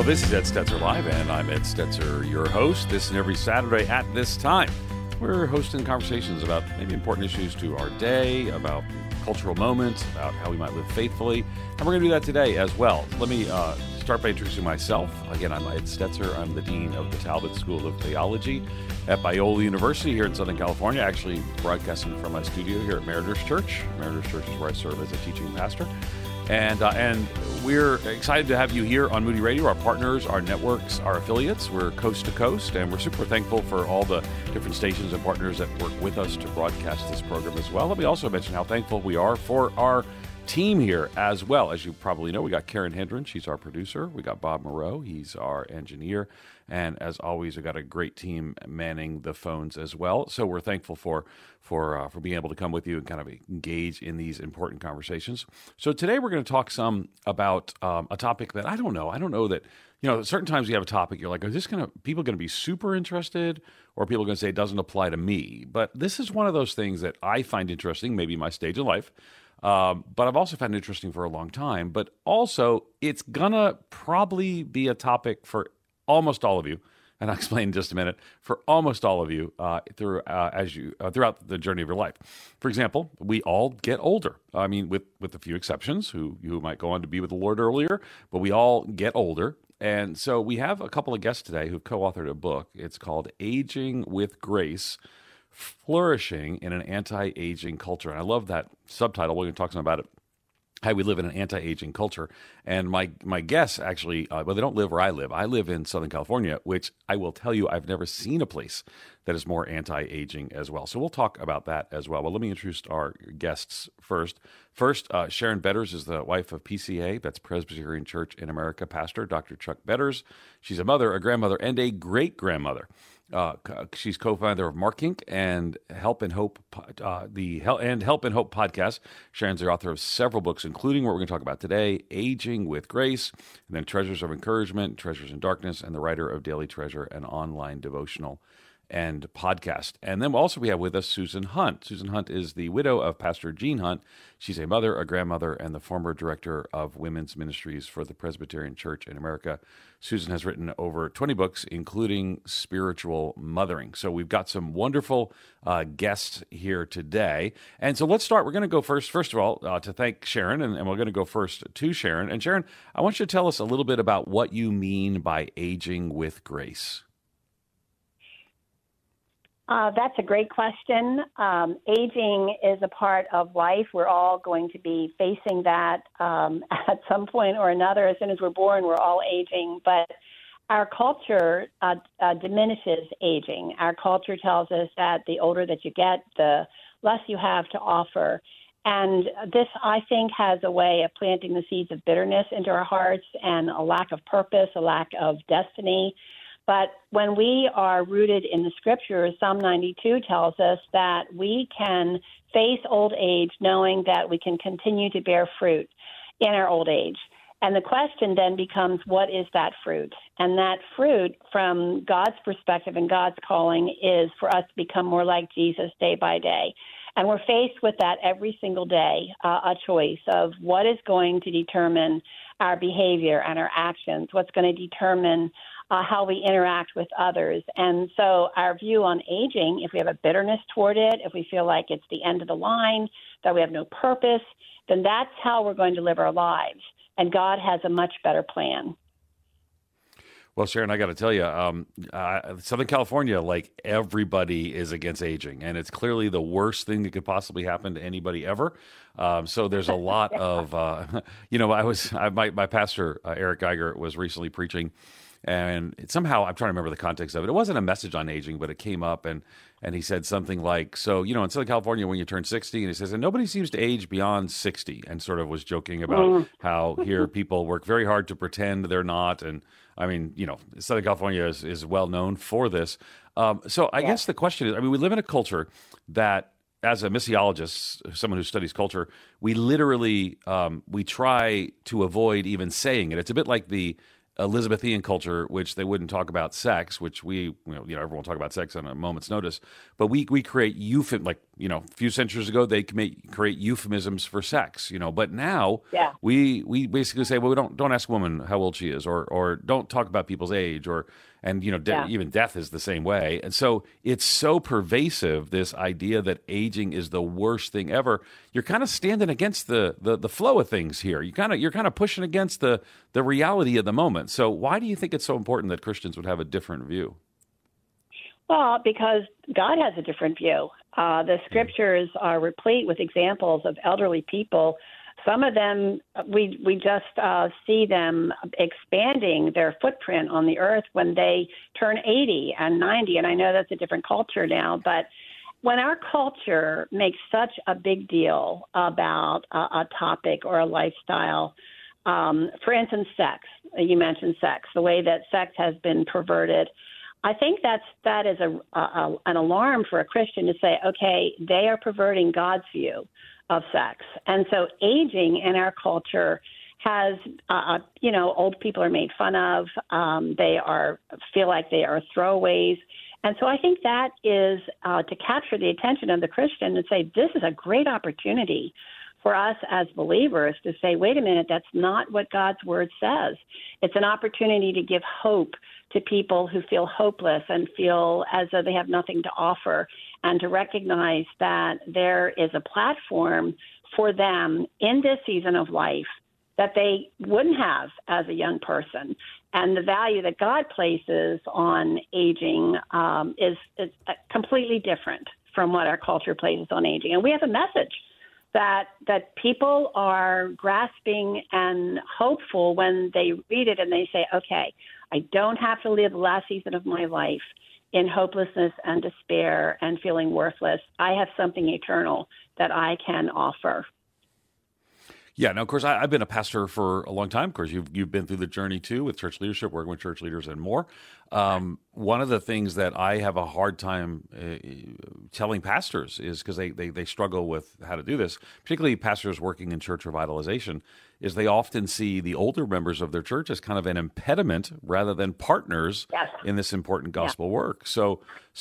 This is Ed Stetzer Live, and I'm Ed Stetzer, your host. This and every Saturday at this time, we're hosting conversations about maybe important issues to our day, about cultural moments, about how we might live faithfully, and we're going to do that today as well. Let me start by introducing myself. Again, I'm Ed Stetzer. I'm the Dean of the Talbot School of Theology at Biola University here in Southern California, actually broadcasting from my studio here at Mariners Church. Mariners Church is where I serve as a teaching pastor. And we're excited to have you here on Moody Radio, our partners, our networks, our affiliates. We're coast to coast, and we're super thankful for all the different stations and partners that work with us to broadcast this program as well. Let me also mention how thankful we are for our team here as well. As you probably know, we got Karen Hendren, she's our producer. We got Bob Moreau, he's our engineer. And as always, we've got a great team manning the phones as well. So we're thankful for being able to come with you and kind of engage in these important conversations. So today we're going to talk some about a topic that I don't know. I don't know that, certain times you have a topic, you're like, are people going to be super interested, or people going to say it doesn't apply to me? But this is one of those things that I find interesting, maybe my stage of life. But I've also found it interesting for a long time. But also, it's going to probably be a topic for almost all of you, and I'll explain in just a minute, for almost all of you throughout the journey of your life. For example, we all get older. I mean, with a few exceptions, who might go on to be with the Lord earlier, but we all get older. And so we have a couple of guests today who've co-authored a book. It's called Aging with Grace, Flourishing in an Anti-Aging Culture. And I love that subtitle. We're going to talk some about it. How we live in an anti-aging culture. And my guests actually, they don't live where I live. I live in Southern California, which I will tell you, I've never seen a place that is more anti-aging as well. So we'll talk about that as well. But let me introduce our guests first. First, Sharon Betters is the wife of PCA, that's Presbyterian Church in America pastor, Dr. Chuck Betters. She's a mother, a grandmother, and a great-grandmother. She's co-founder of Mark Inc. and Help and Hope, the Help and Hope podcast. Sharon's the author of several books, including what we're going to talk about today, Aging with Grace, and then Treasures of Encouragement, Treasures in Darkness, and the writer of Daily Treasure, an online devotional and podcast. And then also we have with us Susan Hunt. Susan Hunt is the widow of Pastor Gene Hunt. She's a mother, a grandmother, and the former director of women's ministries for the Presbyterian Church in America. Susan has written over 20 books, including Spiritual Mothering. So we've got some wonderful guests here today. And so let's start. We're going to go first of all, to thank Sharon, and we're going to go first to Sharon. And Sharon, I want you to tell us a little bit about what you mean by aging with grace. That's a great question. Aging is a part of life. We're all going to be facing that at some point or another. As soon as we're born, we're all aging. But our culture diminishes aging. Our culture tells us that the older that you get, the less you have to offer. And this, I think, has a way of planting the seeds of bitterness into our hearts and a lack of purpose, a lack of destiny. But when we are rooted in the scriptures, Psalm 92 tells us that we can face old age knowing that we can continue to bear fruit in our old age. And the question then becomes, what is that fruit? And that fruit, from God's perspective and God's calling, is for us to become more like Jesus day by day. And we're faced with that every single day, a choice of what is going to determine our behavior and our actions, what's going to determine how we interact with others. And so our view on aging, if we have a bitterness toward it, if we feel like it's the end of the line, that we have no purpose, then that's how we're going to live our lives. And God has a much better plan. Well, Sharon, I got to tell you, Southern California, like everybody is against aging, and it's clearly the worst thing that could possibly happen to anybody ever. So there's a lot of, my pastor, Eric Geiger, was recently preaching, and somehow, I'm trying to remember the context of it. It wasn't a message on aging, but it came up, and he said something like, so, in Southern California, when you turn 60, and he says, and nobody seems to age beyond 60, and sort of was joking about how here people work very hard to pretend they're not, and I mean, Southern California is well known for this. So I guess the question is, we live in a culture that, as a missiologist, someone who studies culture, we literally, we try to avoid even saying it. It's a bit like the Elizabethan culture, which they wouldn't talk about sex, which everyone will talk about sex on a moment's notice, but we create a few centuries ago, they create euphemisms for sex, but now Yeah. we basically say, well, we don't ask a woman how old she is, or don't talk about people's age, even death is the same way. And so it's so pervasive, this idea that aging is the worst thing ever. You're kind of standing against the flow of things here. You're kind of pushing against the reality of the moment. So why do you think it's so important that Christians would have a different view? Well, because God has a different view. The scriptures are replete with examples of elderly people. Some of them, we just see them expanding their footprint on the earth when they turn 80 and 90. And I know that's a different culture now, but when our culture makes such a big deal about a topic or a lifestyle, for instance, sex, you mentioned sex, the way that sex has been perverted, I think that is an alarm for a Christian to say, okay, they are perverting God's view of sex. And so aging in our culture has, old people are made fun of. They feel like they are throwaways. And so I think that is to capture the attention of the Christian and say, this is a great opportunity for us as believers to say, wait a minute, that's not what God's word says. It's an opportunity to give hope to people who feel hopeless and feel as though they have nothing to offer, and to recognize that there is a platform for them in this season of life that they wouldn't have as a young person. And the value that God places on aging is completely different from what our culture places on aging. And we have a message that people are grasping and hopeful when they read it and they say, okay, I don't have to live the last season of my life in hopelessness and despair and feeling worthless. I have something eternal that I can offer. Yeah, now, of course, I've been a pastor for a long time. Of course, you've been through the journey, too, with church leadership, working with church leaders and more. One of the things that I have a hard time telling pastors is because they struggle with how to do this, particularly pastors working in church revitalization, is they often see the older members of their church as kind of an impediment rather than partners in this important gospel work. So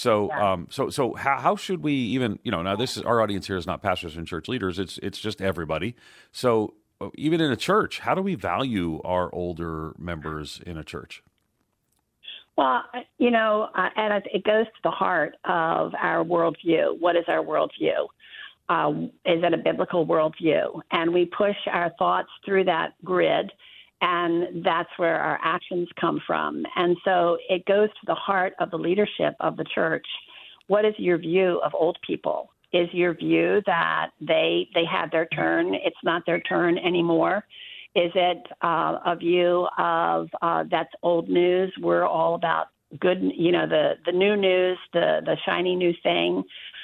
how should we even, now this is, our audience here is not pastors and church leaders, it's just everybody. So even in a church, how do we value our older members in a church? Well, and it goes to the heart of our worldview. What is our worldview? Is it a biblical worldview? And we push our thoughts through that grid, and that's where our actions come from. And so it goes to the heart of the leadership of the church. What is your view of old people? Is your view that they had their turn, it's not their turn anymore? Is it a view of that's old news? We're all about good, the new news, the shiny new thing.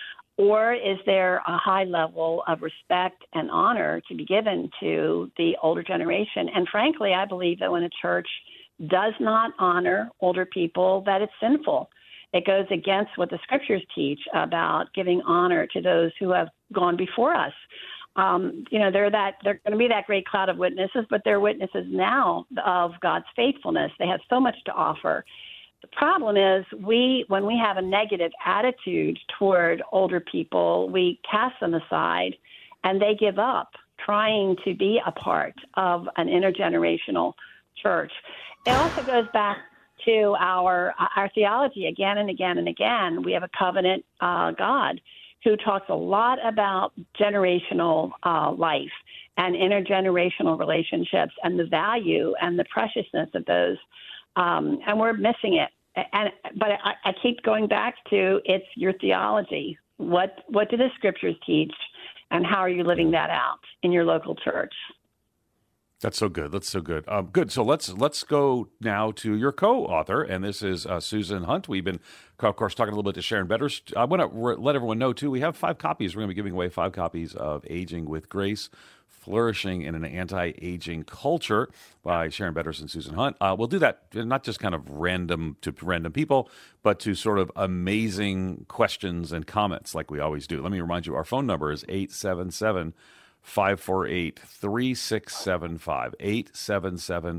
Or is there a high level of respect and honor to be given to the older generation? And frankly, I believe that when a church does not honor older people, that it's sinful. It goes against what the scriptures teach about giving honor to those who have gone before us. They're going to be that great cloud of witnesses, but they're witnesses now of God's faithfulness. They have so much to offer. The problem is when we have a negative attitude toward older people, we cast them aside and they give up trying to be a part of an intergenerational church. It also goes back to our theology again and again and again. We have a covenant God who talks a lot about generational life and intergenerational relationships and the value and the preciousness of those. And we're missing it. But I keep going back to it's your theology. What do the scriptures teach, and how are you living that out in your local church? That's so good. That's so good. Good. So let's go now to your co-author, and this is Susan Hunt. We've been, of course, talking a little bit to Sharon Betters. I want to let everyone know, too, we have 5 copies. We're going to be giving away 5 copies of Aging with Grace, Flourishing in an Anti-Aging Culture by Sharon Betters and Susan Hunt. We'll do that not just kind of random people, but to sort of amazing questions and comments like we always do. Let me remind you, our phone number is 877-548-3675,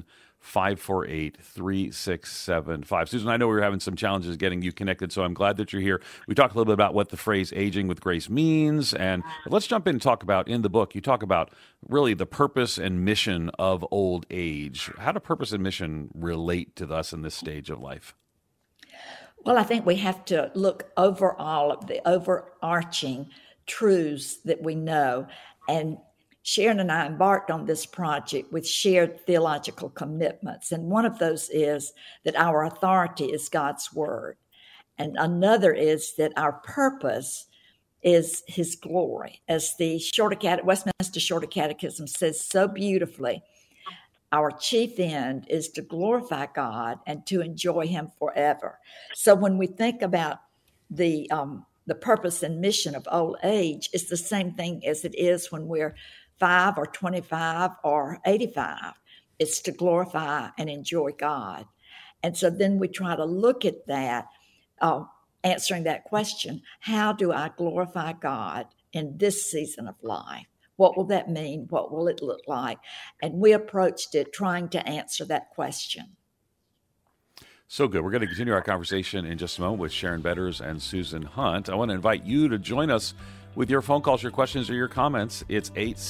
548-3675. Susan, I know we were having some challenges getting you connected, so I'm glad that you're here. We talked a little bit about what the phrase aging with grace means, and let's jump in and talk about, in the book, you talk about really the purpose and mission of old age. How do purpose and mission relate to us in this stage of life? Well, I think we have to look over all of the overarching truths that we know. And Sharon and I embarked on this project with shared theological commitments. And one of those is that our authority is God's word. And another is that our purpose is his glory. As the Westminster Shorter Catechism says so beautifully, our chief end is to glorify God and to enjoy him forever. So when we think about the purpose and mission of old age, it's the same thing as it is when we're 5 or 25 or 85. It's to glorify and enjoy God. And so then we try to look at that, answering that question, how do I glorify God in this season of life? What will that mean? What will it look like? And we approached it trying to answer that question. So good. We're going to continue our conversation in just a moment with Sharon Betters and Susan Hunt. I want to invite you to join us with your phone calls, your questions, or your comments. It's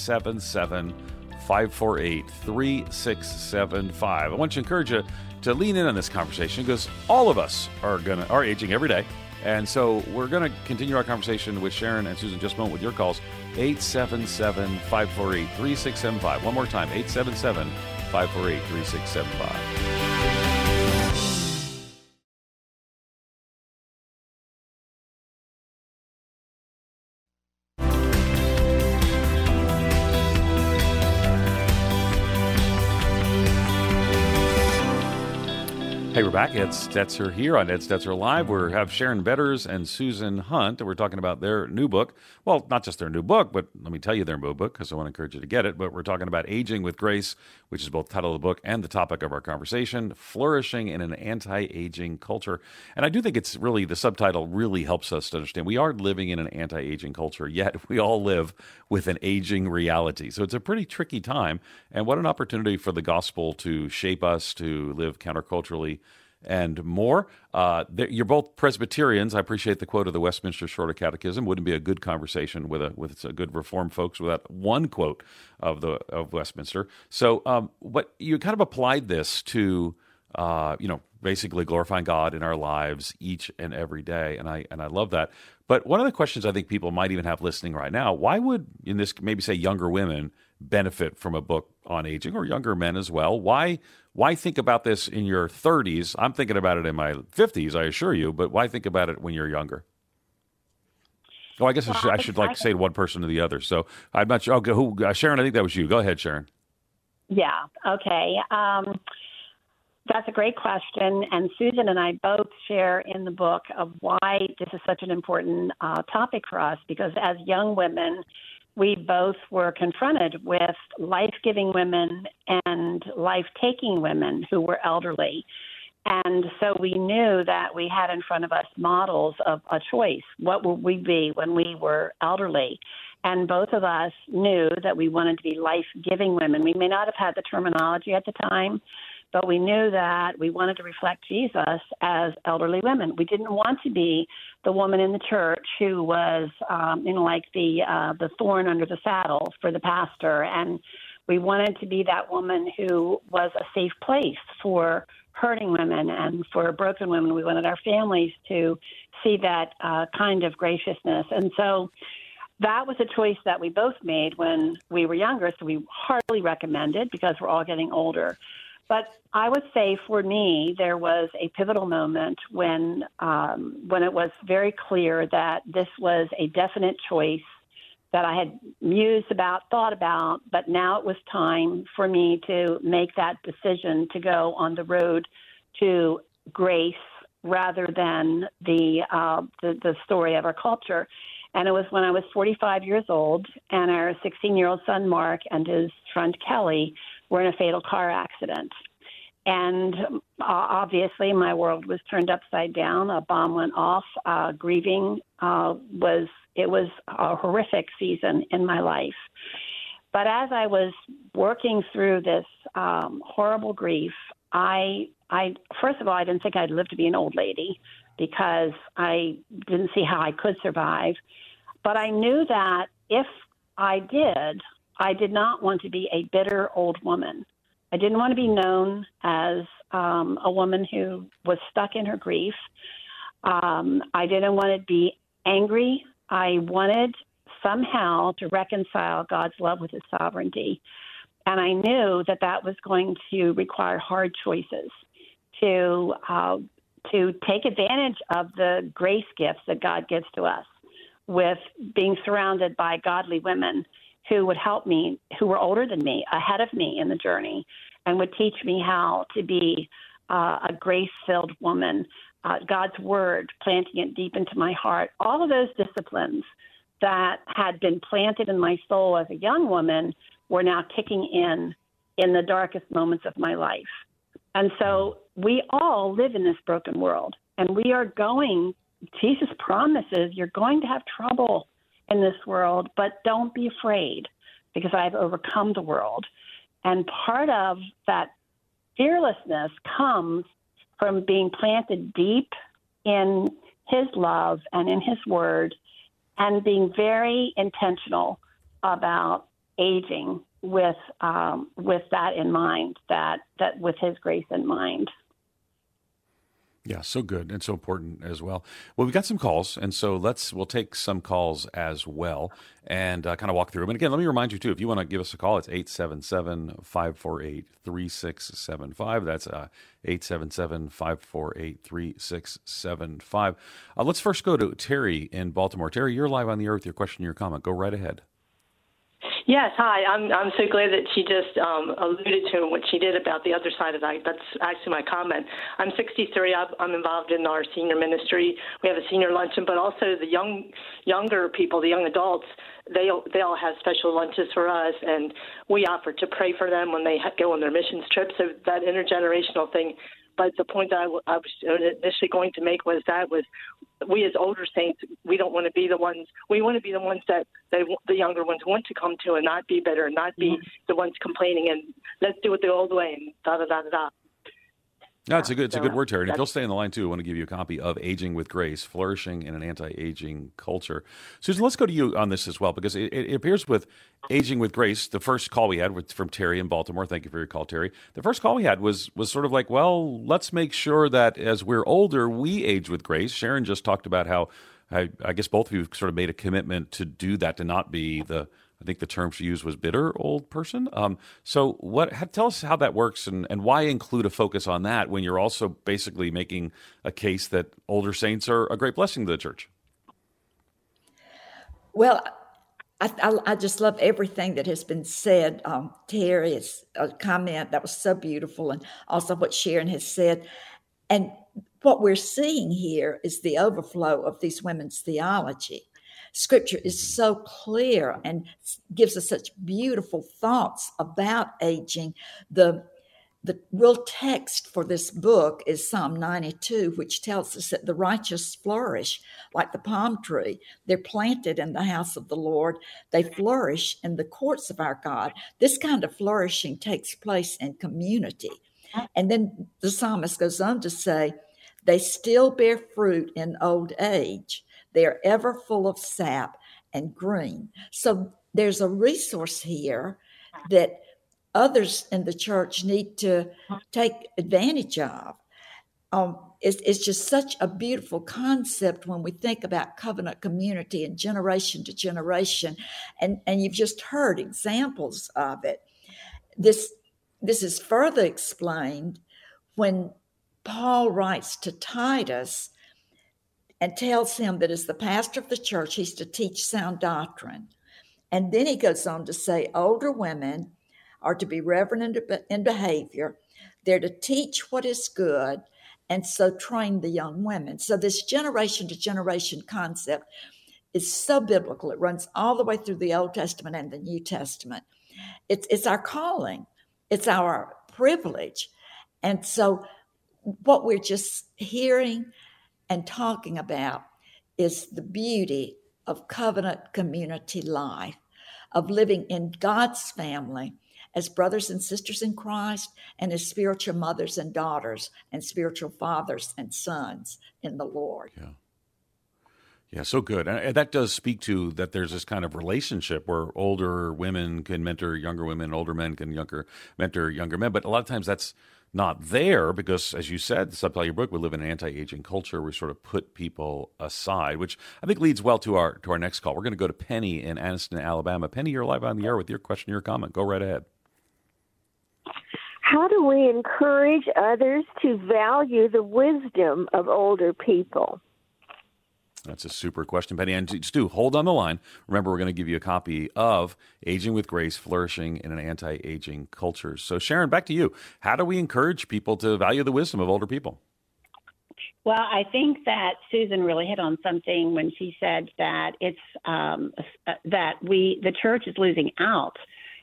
877-548-3675. I want to encourage you to lean in on this conversation because all of us are aging every day. And so we're going to continue our conversation with Sharon and Susan in just a moment with your calls. 877-548-3675. One more time, 877-548-3675. Hey, we're back. Ed Stetzer here on Ed Stetzer Live. We have Sharon Betters and Susan Hunt, and we're talking about their new book. Well, not just their new book, but let me tell you their new book because I want to encourage you to get it. But we're talking about Aging with Grace, which is both the title of the book and the topic of our conversation, Flourishing in an Anti-Aging Culture. And I do think it's really, the subtitle really helps us to understand we are living in an anti-aging culture, yet we all live with an aging reality. So it's a pretty tricky time. And what an opportunity for the gospel to shape us, to live counterculturally and more. You're both Presbyterians. I appreciate the quote of the Westminster Shorter Catechism. Wouldn't be a good conversation with a good Reformed folks without one quote of Westminster. So, what you kind of applied this to, basically glorifying God in our lives each and every day, and I love that. But one of the questions I think people might even have listening right now: why would, in this, maybe say younger women benefit from a book on aging, or younger men as well? Why think about this in your 30s? I'm thinking about it in my 50s, I assure you, but why think about it when you're younger? Oh, I guess I should say one person to the other. So I'm not sure. Sharon, I think that was you. Go ahead, Sharon. Yeah. Okay. That's a great question. And Susan and I both share in the book of why this is such an important topic for us, because as young women, we both were confronted with life-giving women and life-taking women who were elderly. And so we knew that we had in front of us models of a choice. What will we be when we were elderly? And both of us knew that we wanted to be life-giving women. We may not have had the terminology at the time, but we knew that we wanted to reflect Jesus as elderly women. We didn't want to be the woman in the church who was, like the thorn under the saddle for the pastor. And we wanted to be that woman who was a safe place for hurting women and for broken women. We wanted our families to see that kind of graciousness. And so that was a choice that we both made when we were younger. So we hardly recommend it because we're all getting older. But I would say for me, there was a pivotal moment when it was very clear that this was a definite choice that I had mused about, thought about, but now it was time for me to make that decision to go on the road to grace rather than the story of our culture. And it was when I was 45 years old, and our 16-year-old son, Mark, and his friend, Kelly, were in a fatal car accident. And obviously, my world was turned upside down. A bomb went off. Grieving was a horrific season in my life. But as I was working through this horrible grief, I first of all, I didn't think I'd live to be an old lady because I didn't see how I could survive. But I knew that if I did not want to be a bitter old woman. I didn't want to be known as a woman who was stuck in her grief. I didn't want to be angry. I wanted somehow to reconcile God's love with his sovereignty. And I knew that that was going to require hard choices to take advantage of the grace gifts that God gives to us, with being surrounded by godly women who would help me, who were older than me, ahead of me in the journey, and would teach me how to be a grace-filled woman, God's word, planting it deep into my heart. All of those disciplines that had been planted in my soul as a young woman were now kicking in the darkest moments of my life. And so we all live in this broken world, and we are going, Jesus promises, you're going to have trouble in this world, but don't be afraid because I've overcome the world. And part of that fearlessness comes from being planted deep in his love and in his word, and being very intentional about aging with that in mind, that with his grace in mind. Yeah, so good and so important as well. Well, we've got some calls, and so we'll take some calls as well and kind of walk through them. And again, let me remind you, too, if you want to give us a call, it's 877-548-3675. That's 877-548-3675. Let's first go to Terry in Baltimore. Terry, you're live on the air with your question or your comment. Go right ahead. Yes, hi. I'm so glad that she just alluded to what she did about the other side of that. That's actually my comment. I'm 63. I'm involved in our senior ministry. We have a senior luncheon, but also the younger people, the young adults, they all have special lunches for us, and we offer to pray for them when they go on their missions trips. So that intergenerational thing. But the point that I was initially going to make was we as older saints, we don't want to be the ones. We want to be the ones that the younger ones want to come to, and not be bitter, and not be the ones complaining, and let's do it the old way, and da-da-da-da-da. No, it's a good word, Terry. And if you'll stay on the line, too, I want to give you a copy of Aging with Grace, Flourishing in an Anti-Aging Culture. Susan, let's go to you on this as well, because it appears with Aging with Grace, the first call we had was from Terry in Baltimore. Thank you for your call, Terry. The first call we had was sort of like, well, let's make sure that as we're older, we age with grace. Sharon just talked about how I guess both of you sort of made a commitment to do that, to not be I think the term she used was bitter old person. So tell us how that works and why include a focus on that when you're also basically making a case that older saints are a great blessing to the church? Well, I just love everything that has been said. Terry's comment, that was so beautiful, and also what Sharon has said. And what we're seeing here is the overflow of these women's theology. Scripture is so clear and gives us such beautiful thoughts about aging. The real text for this book is Psalm 92, which tells us that the righteous flourish like the palm tree. They're planted in the house of the Lord. They flourish in the courts of our God. This kind of flourishing takes place in community. And then the psalmist goes on to say, they still bear fruit in old age. They are ever full of sap and green. So there's a resource here that others in the church need to take advantage of. It's just such a beautiful concept when we think about covenant community and generation to generation. And you've just heard examples of it. This is further explained when Paul writes to Titus and tells him that as the pastor of the church, he's to teach sound doctrine. And then he goes on to say older women are to be reverent in behavior. They're to teach what is good, and so train the young women. So this generation to generation concept is so biblical. It runs all the way through the Old Testament and the New Testament. It's our calling. It's our privilege. And so what we're just hearing and talking about is the beauty of covenant community life, of living in God's family as brothers and sisters in Christ and as spiritual mothers and daughters and spiritual fathers and sons in the Lord. Yeah. Yeah, so good. And that does speak to that there's this kind of relationship where older women can mentor younger women, older men can mentor younger men. But a lot of times that's not there because, as you said, the subtitle of your book, we live in an anti-aging culture. We sort of put people aside, which I think leads well to our next call. We're going to go to Penny in Anniston, Alabama. Penny, you're live on the air with your question, your comment. Go right ahead. How do we encourage others to value the wisdom of older people? That's a super question, Penny. And Stu, hold on the line. Remember, we're going to give you a copy of Aging with Grace, Flourishing in an Anti-Aging Culture. So, Sharon, back to you. How do we encourage people to value the wisdom of older people? Well, I think that Susan really hit on something when she said that it's the church is losing out.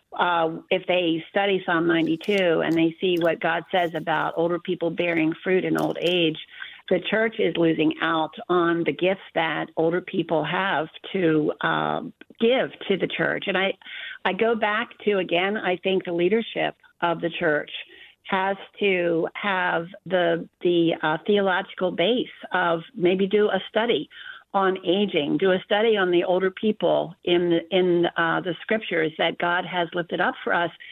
If they study Psalm 92 and they see what God says about older people bearing fruit in old age, the church is losing out on the gifts that older people have to give to the church. And I go back to, again, I think the leadership of the church has to have the theological base of maybe do a study on aging, do a study on the older people in the scriptures that God has lifted up for us.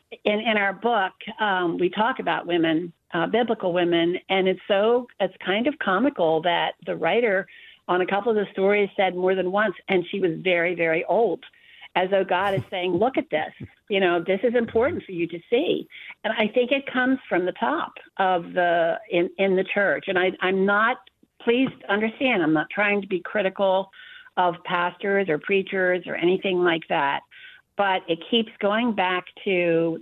In our book, we talk about women, biblical women, and it's kind of comical that the writer on a couple of the stories said more than once, and she was very, very old, as though God is saying, look at this, this is important for you to see. And I think it comes from the top of in the church. And I'm not, please understand, I'm not trying to be critical of pastors or preachers or anything like that. But it keeps going back to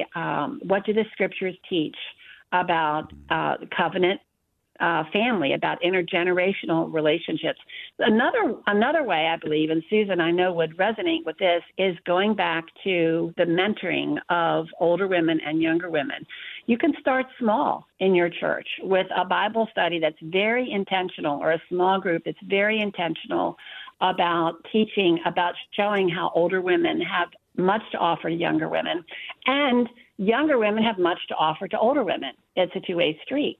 what do the scriptures teach about covenant family, about intergenerational relationships. Another way, I believe, and Susan, I know would resonate with this, is going back to the mentoring of older women and younger women. You can start small in your church with a Bible study that's very intentional, or a small group that's very intentional about teaching, about showing how older women have much to offer to younger women, and younger women have much to offer to older women. It's a two-way street.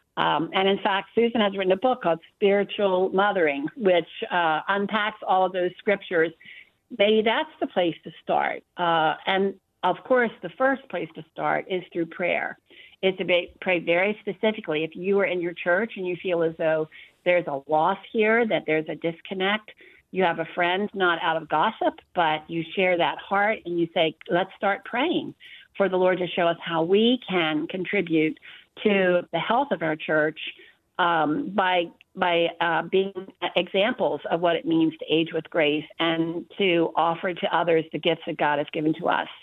And in fact, Susan has written a book called Spiritual Mothering, which unpacks all of those scriptures. Maybe that's the place to start. And of course, the first place to start is through prayer. It's to pray very specifically. If you are in your church and you feel as though there's a loss here, that there's a disconnect, you have a friend, not out of gossip, but you share that heart and you say, let's start praying for the Lord to show us how we can contribute to the health of our church by being examples of what it means to age with grace and to offer to others the gifts that God has given to us.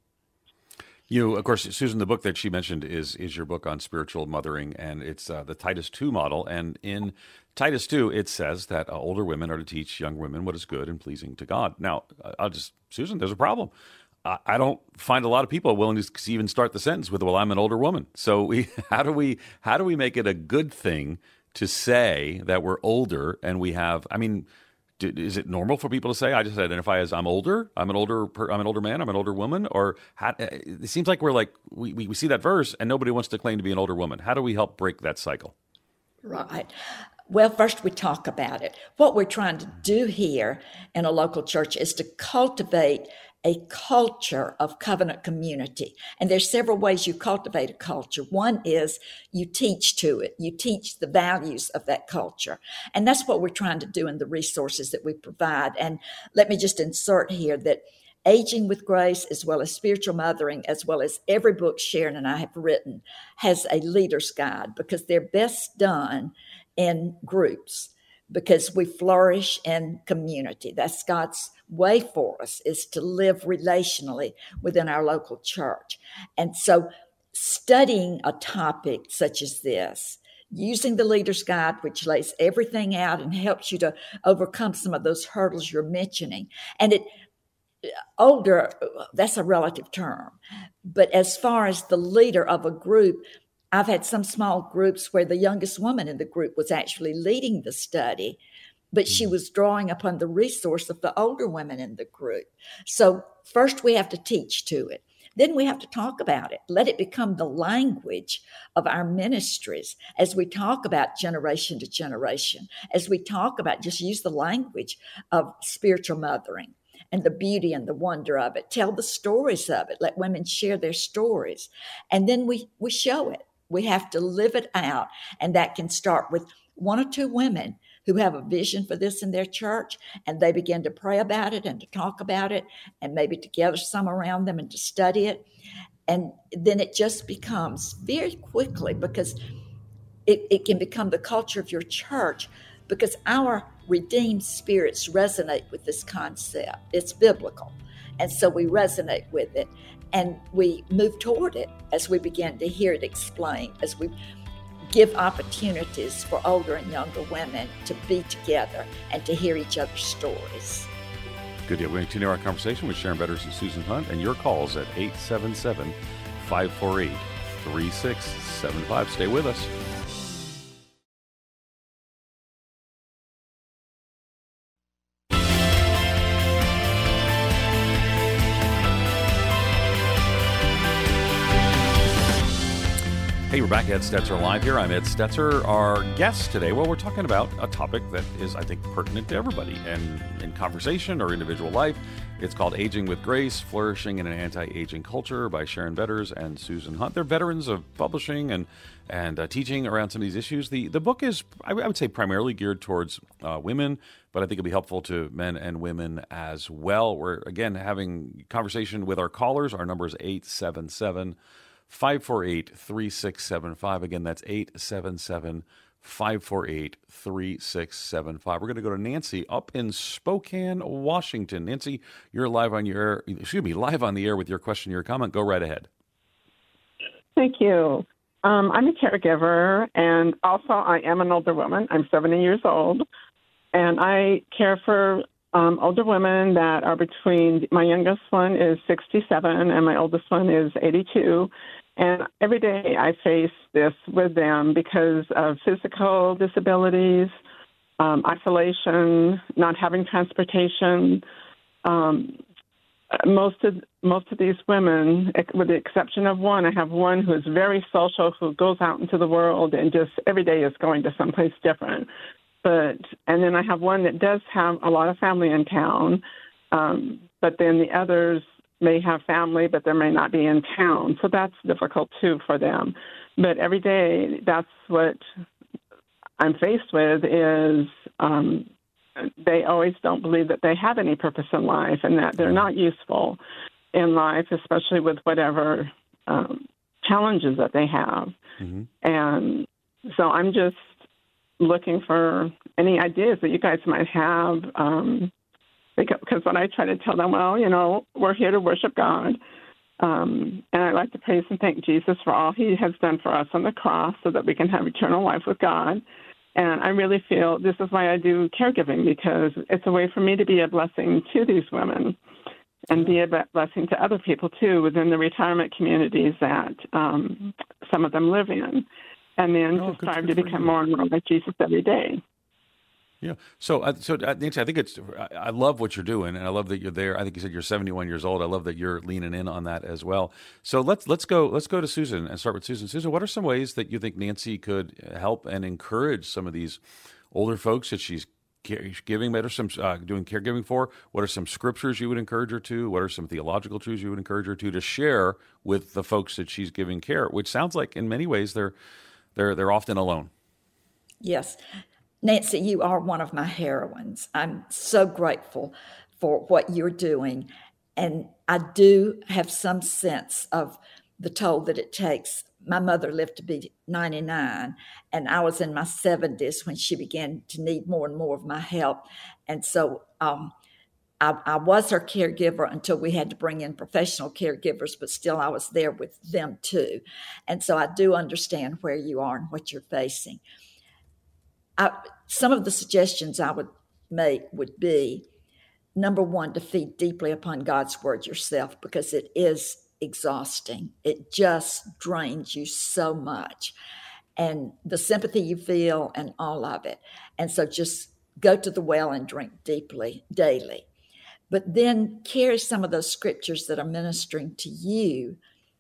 Of course, Susan, the book that she mentioned is your book on spiritual mothering, and it's the Titus 2 model. And in Titus 2, it says that older women are to teach young women what is good and pleasing to God. Now, Susan, there's a problem. I don't find a lot of people willing to even start the sentence with, well, I'm an older woman. So how do we make it a good thing to say that we're older and we have, is it normal for people to say, I just identify as I'm older, I'm an older man, I'm an older woman? Or it seems like we see that verse and nobody wants to claim to be an older woman. How do we help break that cycle? Right. Well, first we talk about it. What we're trying to do here in a local church is to cultivate a culture of covenant community. And there's several ways you cultivate a culture. One is you teach to it. You teach the values of that culture. And that's what we're trying to do in the resources that we provide. And let me just insert here that Aging with Grace, as well as Spiritual Mothering, as well as every book Sharon and I have written, has a leader's guide, because they're best done in groups, because we flourish in community. That's God's way for us, is to live relationally within our local church. And so studying a topic such as this, using the Leader's Guide, which lays everything out and helps you to overcome some of those hurdles you're mentioning. And older, that's a relative term. But as far as the leader of a group, I've had some small groups where the youngest woman in the group was actually leading the study, but she was drawing upon the resource of the older women in the group. So first we have to teach to it. Then we have to talk about it. Let it become the language of our ministries as we talk about generation to generation, as we talk about, just use the language of spiritual mothering and the beauty and the wonder of it. Tell the stories of it. Let women share their stories. And then we show it. We have to live it out. And that can start with one or two women who have a vision for this in their church, and they begin to pray about it and to talk about it and maybe to gather some around them and to study it. And then it just becomes very quickly, because it can become the culture of your church, because our redeemed spirits resonate with this concept. It's biblical. And so we resonate with it and we move toward it as we begin to hear it explained, as we give opportunities for older and younger women to be together and to hear each other's stories. Good deal. We're going to continue our conversation with Sharon Betters and Susan Hunt, and your calls at 877-548-3675. Stay with us. Hey, we're back. Ed Stetzer Live here. I'm Ed Stetzer. Our guest today, well, we're talking about a topic that is, I think, pertinent to everybody and in conversation or individual life. It's called Aging with Grace, Flourishing in an Anti-Aging Culture by Sharon Betters and Susan Hunt. They're veterans of publishing and teaching around some of these issues. The book is, I would say, primarily geared towards women, but I think it'll be helpful to men and women as well. We're, again, having conversation with our callers. Our number is 877-548-3675. Again, that's 877-548-3675. We're going to go to Nancy up in Spokane, Washington. Nancy, you're live on the air with your question, your comment. Go right ahead. Thank you. I'm a caregiver, and also I am an older woman. I'm 70 years old, and I care for older women that are between, my youngest one is 67 and my oldest one is 82. And every day I face this with them because of physical disabilities, isolation, not having transportation. Most of these women, with the exception of one, I have one who's very social, who goes out into the world and just every day is going to someplace different. And then I have one that does have a lot of family in town, but then the others may have family, but they may not be in town. So that's difficult, too, for them. But every day, that's what I'm faced with is they always don't believe that they have any purpose in life and that they're not useful in life, especially with whatever challenges that they have. Mm-hmm. And so I'm just looking for any ideas that you guys might have, because when I try to tell them, well, you know, we're here to worship God, and I like to praise and thank Jesus for all he has done for us on the cross so that we can have eternal life with God. And I really feel this is why I do caregiving, because it's a way for me to be a blessing to these women and be a blessing to other people, too, within the retirement communities that some of them live in. And then to strive to become more and more like Jesus every day. Yeah. So Nancy, I think I love what you're doing, and I love that you're there. I think you said you're 71 years old. I love that you're leaning in on that as well. So let's go to Susan and start with Susan. Susan, what are some ways that you think Nancy could help and encourage some of these older folks that she's giving, doing caregiving for? What are some scriptures you would encourage her to? What are some theological truths you would encourage her to share with the folks that she's giving care? Which sounds like in many ways they're often alone. Yes. Nancy, you are one of my heroines. I'm so grateful for what you're doing. And I do have some sense of the toll that it takes. My mother lived to be 99, and I was in my 70s when she began to need more and more of my help. And so I was her caregiver until we had to bring in professional caregivers, but still I was there with them too. And so I do understand where you are and what you're facing. Some of the suggestions I would make would be, number one, to feed deeply upon God's word yourself, because it is exhausting. It just drains you so much, and the sympathy you feel and all of it. And so just go to the well and drink deeply daily. But then carry some of those scriptures that are ministering to you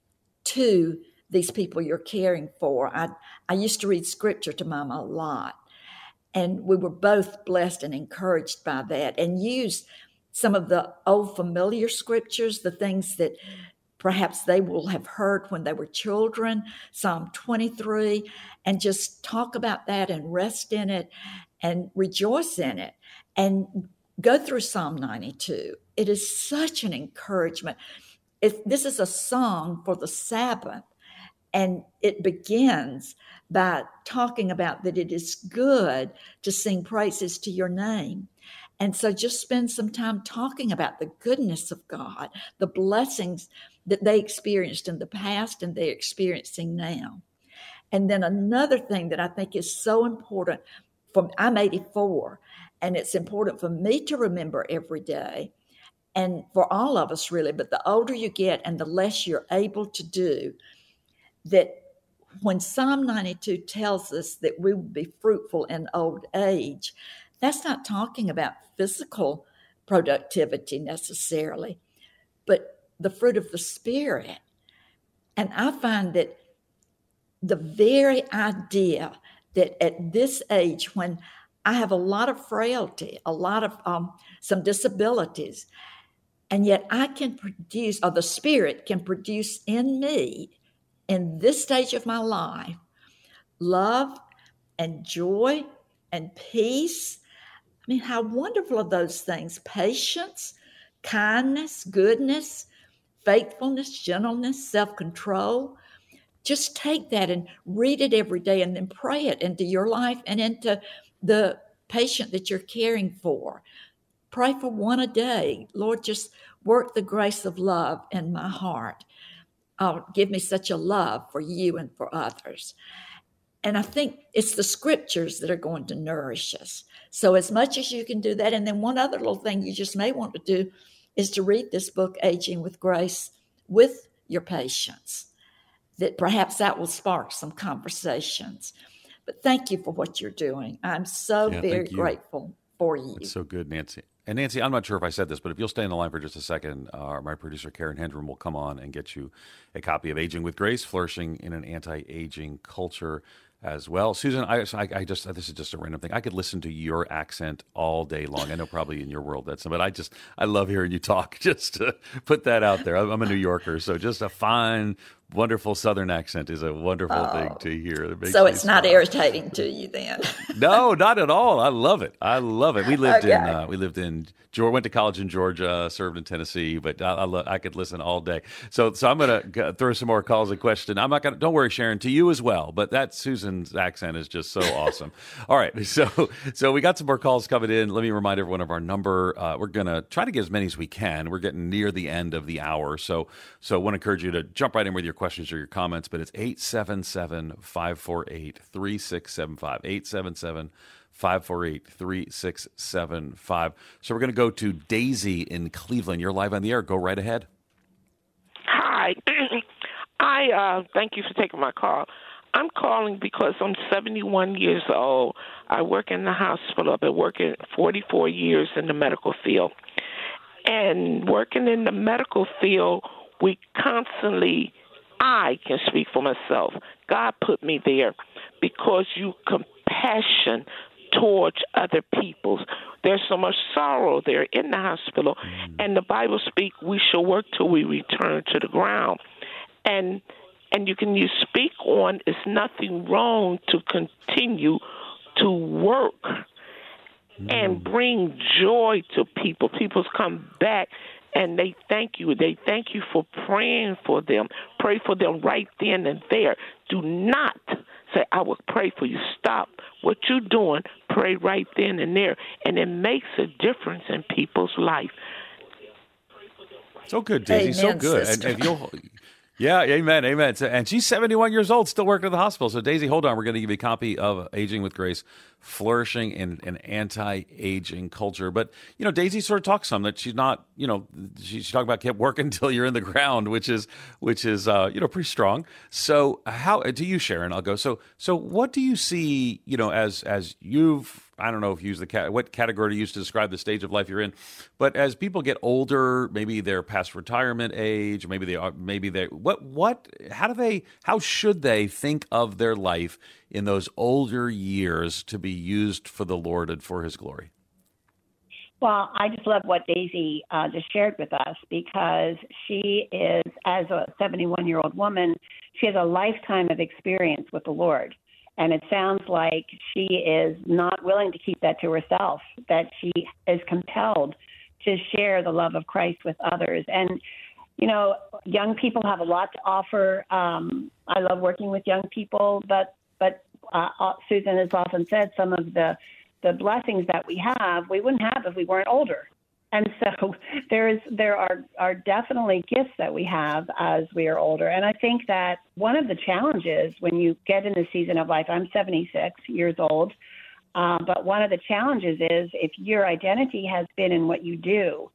to these people you're caring for. I used to read scripture to Mama a lot, and we were both blessed and encouraged by that, and used some of the old familiar scriptures, the things that perhaps they will have heard when they were children, Psalm 23, and just talk about that and rest in it and rejoice in it and go through Psalm 92. It is such an encouragement. This is a song for the Sabbath, and it begins by talking about that it is good to sing praises to your name. And so just spend some time talking about the goodness of God, the blessings that they experienced in the past and they're experiencing now. And then another thing that I think is so important, I'm 84, and it's important for me to remember every day, and for all of us really, but the older you get and the less you're able to do, that when Psalm 92 tells us that we will be fruitful in old age, that's not talking about physical productivity necessarily, but the fruit of the Spirit. And I find that the very idea that at this age, when I have a lot of frailty, a lot of some disabilities, and yet I can produce, or the Spirit can produce in me, in this stage of my life, love and joy and peace. I mean, how wonderful are those things? Patience, kindness, goodness, faithfulness, gentleness, self-control. Just take that and read it every day, and then pray it into your life and into the patient that you're caring for. Pray for one a day. Lord, just work the grace of love in my heart. Give me such a love for you and for others. And I think it's the scriptures that are going to nourish us. So as much as you can do that. And then one other little thing you just may want to do is to read this book, Aging with Grace, with your patients, that perhaps that will spark some conversations. But thank you for what you're doing. I'm so very grateful for you. It's so good, Nancy. And Nancy, I'm not sure if I said this, but if you'll stay on the line for just a second, my producer, Karen Hendren, will come on and get you a copy of Aging with Grace, Flourishing in an Anti-Aging Culture as well. Susan, this is just a random thing. I could listen to your accent all day long. I know probably in your world but I love hearing you talk, just to put that out there. I'm a New Yorker, so just a fine, wonderful Southern accent is a wonderful thing to hear. So it's not irritating to you then? No, not at all. I love it. We lived in Georgia, went to college in Georgia, served in Tennessee, but I could listen all day. So I'm going to throw some more calls and questions. I'm not going to, don't worry, Sharon, to you as well, but that Susan's accent is just so awesome. All right. So we got some more calls coming in. Let me remind everyone of our number. We're going to try to get as many as we can. We're getting near the end of the hour. So I want to encourage you to jump right in with your questions or your comments, but it's 877-548-3675, 877-548-3675. So we're going to go to Daisy in Cleveland. You're live on the air. Go right ahead. Hi. I thank you for taking my call. I'm calling because I'm 71 years old. I work in the hospital. I've been working 44 years in the medical field. And working in the medical field, we constantly, I can speak for myself. God put me there because you compassion towards other people. There's so much sorrow there in the hospital. And the Bible speaks, we shall work till we return to the ground. And you speak on, it's nothing wrong to continue to work and bring joy to people. People come back and they thank you. They thank you for praying for them. Pray for them right then and there. Do not say, I will pray for you. Stop what you're doing. Pray right then and there. And it makes a difference in people's life. So good, Daisy. Amen, so good. And yeah, amen. And she's 71 years old, still working at the hospital. So, Daisy, hold on. We're going to give you a copy of Aging with Grace, Flourishing in an Anti-Aging Culture. But, Daisy sort of talks some that she's not, she's talking about keep working until you're in the ground, which is pretty strong. So how to you, Sharon, I'll go. So what do you see, as you've I don't know if you use what category to use to describe the stage of life you're in, but as people get older, maybe they're past retirement age, how should they think of their life in those older years to be used for the Lord and for His glory? Well, I just love what Daisy just shared with us, because she is, as a 71-year-old woman, she has a lifetime of experience with the Lord. And it sounds like she is not willing to keep that to herself, that she is compelled to share the love of Christ with others. And, you know, young people have a lot to offer. I love working with young people, but Susan has often said some of the blessings that we have, we wouldn't have if we weren't older. And so there are definitely gifts that we have as we are older. And I think that one of the challenges when you get in the season of life, I'm 76 years old, but one of the challenges is if your identity has been in what you do,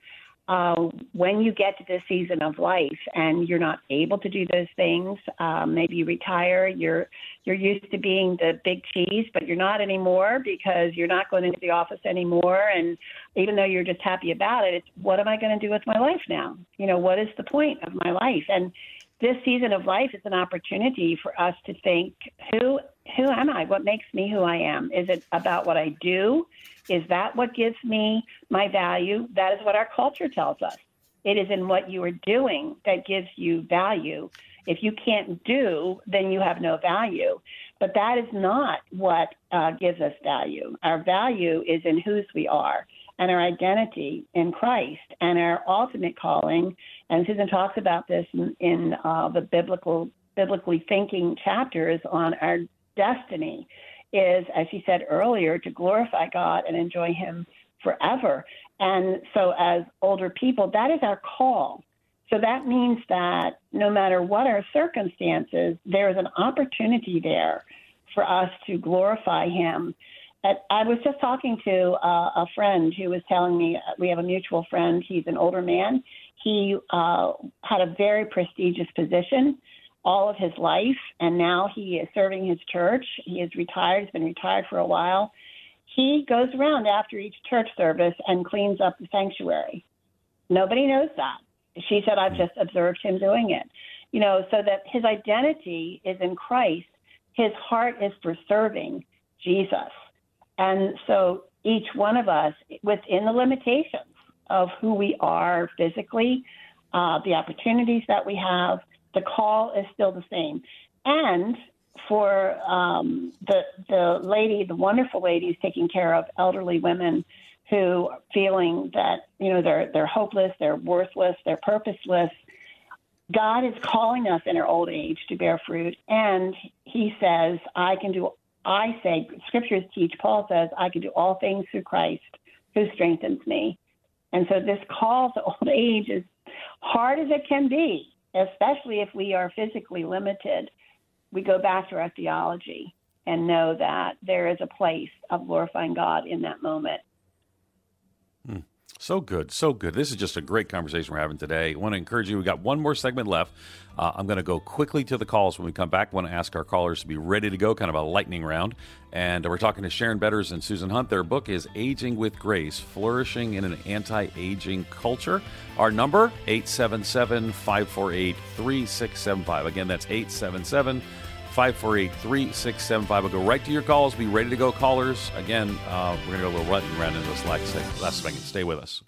when you get to this season of life and you're not able to do those things, maybe you retire, you're used to being the big cheese, but you're not anymore because you're not going into the office anymore. And even though you're just happy about it, it's what am I going to do with my life now? You know, what is the point of my life? And this season of life is an opportunity for us to think, who am I? What makes me who I am? Is it about what I do? Is that what gives me my value? That is what our culture tells us. It is in what you are doing that gives you value. If you can't do, then you have no value. But that is not what gives us value. Our value is in whose we are and our identity in Christ and our ultimate calling. And Susan talks about this in the biblically thinking chapters on our destiny is, as she said earlier, to glorify God and enjoy Him forever. And so as older people, that is our call. So that means that no matter what our circumstances, there is an opportunity there for us to glorify Him. I was just talking to a friend who was telling me, we have a mutual friend, he's an older man. He had a very prestigious position all of his life, and now he is serving his church. He is retired. He's been retired for a while. He goes around after each church service and cleans up the sanctuary. Nobody knows that. She said, I've just observed him doing it. You know, so that his identity is in Christ. His heart is for serving Jesus. And so each one of us, within the limitations of who we are physically, the opportunities that we have, the call is still the same. And for the lady, the wonderful lady who's taking care of elderly women who are feeling that, you know, they're hopeless, they're worthless, they're purposeless, God is calling us in our old age to bear fruit. And He says, scriptures teach, Paul says, I can do all things through Christ who strengthens me. And so this call to old age is hard as it can be, especially if we are physically limited. We go back to our theology and know that there is a place of glorifying God in that moment. So good, so good. This is just a great conversation we're having today. I want to encourage you, we've got one more segment left. I'm going to go quickly to the calls when we come back. I want to ask our callers to be ready to go, kind of a lightning round. And we're talking to Sharon Betters and Susan Hunt. Their book is Aging with Grace, Flourishing in an Anti-Aging Culture. Our number, 877-548-3675. Again, that's 877-548-3675. We'll go right to your calls. Be ready to go, callers. Again, we're going to go a little lightning round in this last segment. Stay with us.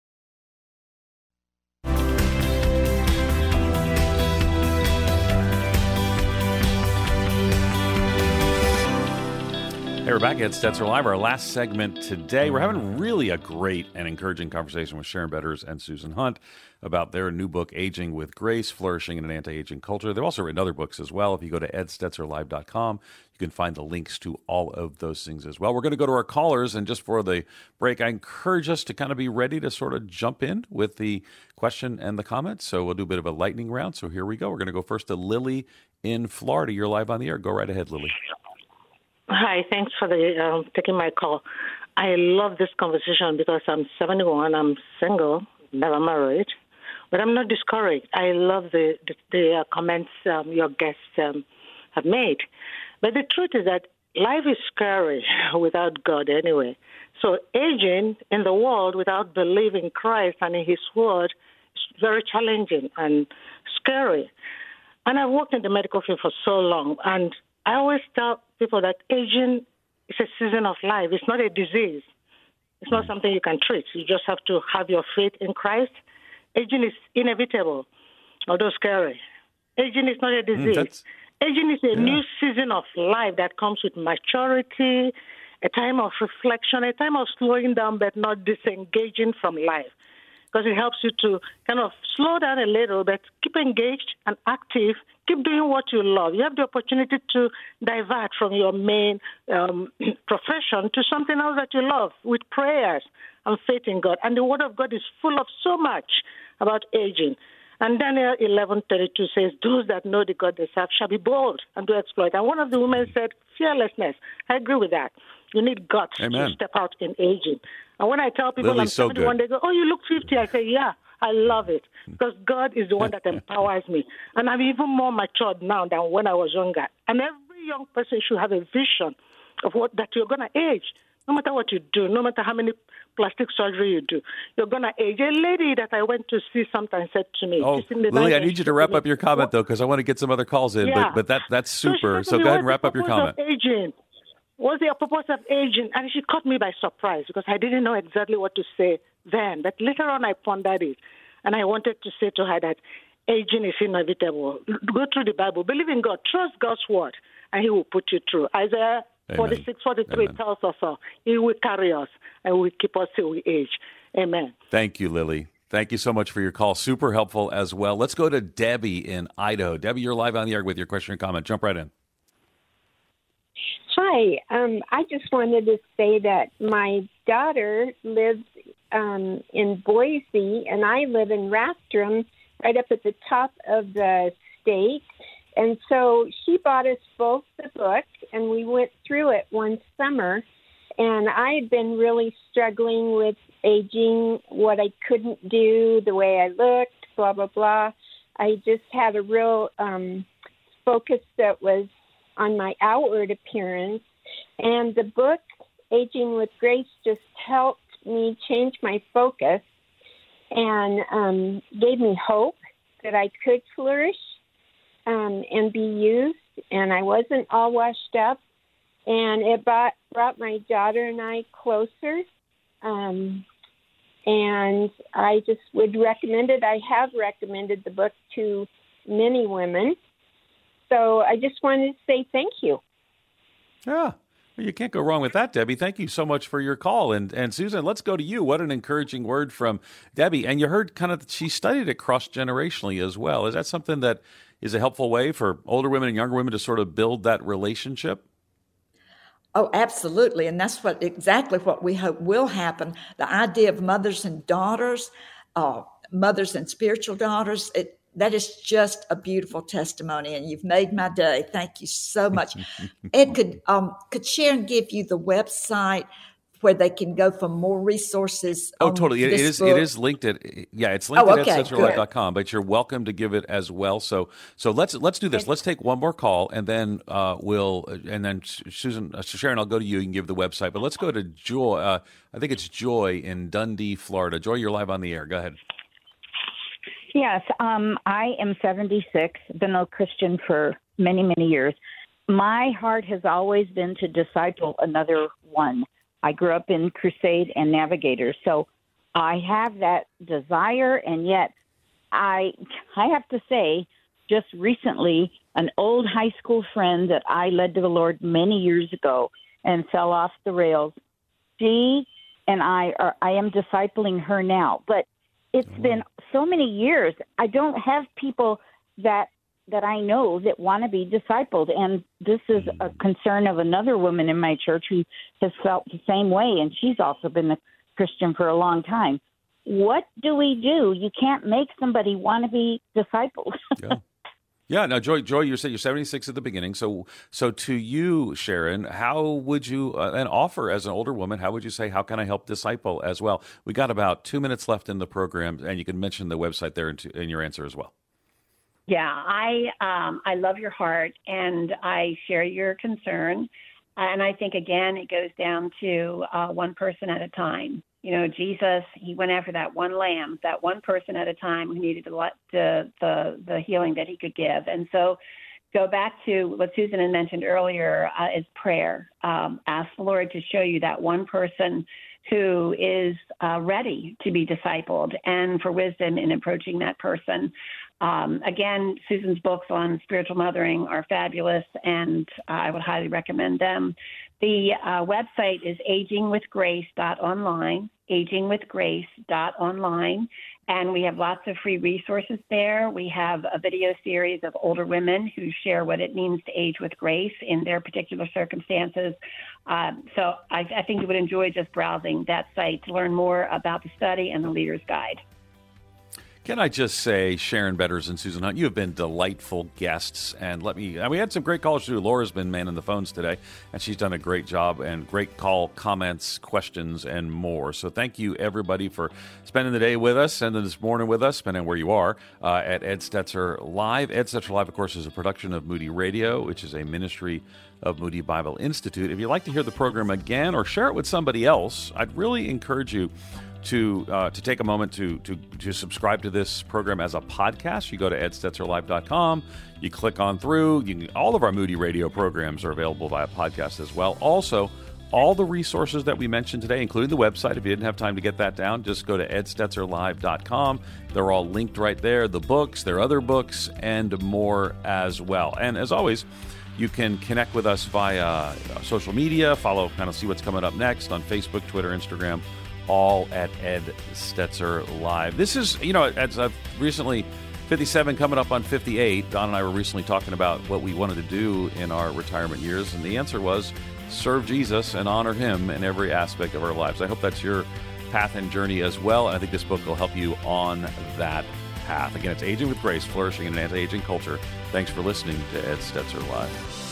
Hey, we're back at Stetzer Live, our last segment today. We're having really a great and encouraging conversation with Sharon Betters and Susan Hunt about their new book, Aging with Grace, Flourishing in an Anti-Aging Culture. They've also written other books as well. If you go to edstetzerlive.com, you can find the links to all of those things as well. We're going to go to our callers, and just for the break, I encourage us to kind of be ready to sort of jump in with the question and the comments. So we'll do a bit of a lightning round. So here we go. We're going to go first to Lily in Florida. You're live on the air. Go right ahead, Lily. Hi, thanks for taking my call. I love this conversation because I'm 71, I'm single, never married, but I'm not discouraged. I love the comments your guests have made. But the truth is that life is scary without God anyway. So aging in the world without believing Christ and in His Word is very challenging and scary. And I've worked in the medical field for so long, and I always tell people that aging is a season of life. It's not a disease. It's not something you can treat. You just have to have your faith in Christ. Aging is inevitable, although scary. Aging is not a disease. Aging is a new season of life that comes with maturity, a time of reflection, a time of slowing down but not disengaging from life. Because it helps you to kind of slow down a little, but keep engaged and active, keep doing what you love. You have the opportunity to divert from your main profession to something else that you love with prayers and faith in God. And the Word of God is full of so much about aging. And Daniel 11:32 says, those that know the God they serve shall be bold and do exploit. And one of the women said, fearlessness. I agree with that. You need guts to step out in aging. And when I tell people Lily's I'm 71, they go, oh, you look 50. I say, yeah, I love it. Because God is the one that empowers me. And I'm even more matured now than when I was younger. And every young person should have a vision of that you're going to age. No matter what you do, no matter how many plastic surgery you do, you're going to age. A lady that I went to see sometimes said to me... Oh, Lily, I need you to wrap up your comment, though, because I want to get some other calls in. Yeah. But that's super. So go ahead and wrap up your comment. What's the purpose of aging? And she caught me by surprise because I didn't know exactly what to say then. But later on, I pondered it. And I wanted to say to her that aging is inevitable. Go through the Bible. Believe in God. Trust God's word, and He will put you through. Isaiah 46:43 tells us so. He will carry us and will keep us till we age. Amen. Thank you, Lily. Thank you so much for your call. Super helpful as well. Let's go to Debbie in Idaho. Debbie, you're live on the air with your question or comment. Jump right in. Hi. I just wanted to say that my daughter lives in Boise, and I live in Rathdrum, right up at the top of the state. And so she bought us both the book, and we went through it one summer. And I had been really struggling with aging, what I couldn't do, the way I looked, blah, blah, blah. I just had a real focus that was on my outward appearance. And the book, Aging with Grace, just helped me change my focus and gave me hope that I could flourish and be used, and I wasn't all washed up. And it brought my daughter and I closer. And I just would recommend it. I have recommended the book to many women. So I just wanted to say thank you. Yeah, well, you can't go wrong with that, Debbie. Thank you so much for your call. And Susan, let's go to you. What an encouraging word from Debbie. And you heard kind of she studied it cross-generationally as well. Is that something that is a helpful way for older women and younger women to sort of build that relationship? Oh, absolutely. And that's exactly what we hope will happen. The idea of mothers and daughters, mothers and spiritual daughters, that is just a beautiful testimony, and you've made my day. Thank you so much. Ed, could Sharon give you the website where they can go for more resources? Oh, totally. It is linked at it's linked at edcentralife.com, but you're welcome to give it as well. So let's do this. Let's take one more call, and then Susan, Sharon, I'll go to you. You can give the website, but let's go to Joy. I think it's Joy in Dundee, Florida. Joy, you're live on the air. Go ahead. Yes, I am 76, been a Christian for many, many years. My heart has always been to disciple another one. I grew up in Crusade and Navigator, so I have that desire, and yet I have to say, just recently, an old high school friend that I led to the Lord many years ago and fell off the rails, she and I am discipling her now, but it's been so many years. I don't have people that I know that want to be discipled. And this is a concern of another woman in my church who has felt the same way. And she's also been a Christian for a long time. What do we do? You can't make somebody want to be discipled. Yeah. Now, Joy, you said you're 76 at the beginning. So to you, Sharon, how would you, and offer as an older woman, how would you say, how can I help disciple as well? We got about 2 minutes left in the program, and you can mention the website there in your answer as well. Yeah, I love your heart, and I share your concern. And I think, again, it goes down to one person at a time. You know, Jesus, he went after that one lamb, that one person at a time who needed the healing that he could give. And so go back to what Susan had mentioned earlier is prayer. Ask the Lord to show you that one person who is ready to be discipled and for wisdom in approaching that person. Again, Susan's books on spiritual mothering are fabulous, and I would highly recommend them. The website is agingwithgrace.online, agingwithgrace.online, and we have lots of free resources there. We have a video series of older women who share what it means to age with grace in their particular circumstances. So I think you would enjoy just browsing that site to learn more about the study and the Leader's Guide. Can I just say, Sharon Betters and Susan Hunt, you have been delightful guests. And we had some great calls too. Laura's been manning the phones today, and she's done a great job, and great call, comments, questions, and more. So thank you, everybody, for spending the day with us and this morning with us, depending on where you are, at Ed Stetzer Live. Ed Stetzer Live, of course, is a production of Moody Radio, which is a ministry of Moody Bible Institute. If you'd like to hear the program again or share it with somebody else, I'd really encourage you to take a moment to subscribe to this program as a podcast. You go to edstetzerlive.com, you click on through. All of our Moody Radio programs are available via podcast as well. Also, all the resources that we mentioned today, including the website, if you didn't have time to get that down, just go to edstetzerlive.com. They're all linked right there. The books, their other books, and more as well. And as always, you can connect with us via social media, see what's coming up next on Facebook, Twitter, Instagram, all at Ed Stetzer Live. This is, as I've recently, 57 coming up on 58, Don and I were recently talking about what we wanted to do in our retirement years, and the answer was serve Jesus and honor him in every aspect of our lives. I hope that's your path and journey as well, and I think this book will help you on that path. Again, it's Aging with Grace, Flourishing in an Anti-Aging Culture. Thanks for listening to Ed Stetzer Live.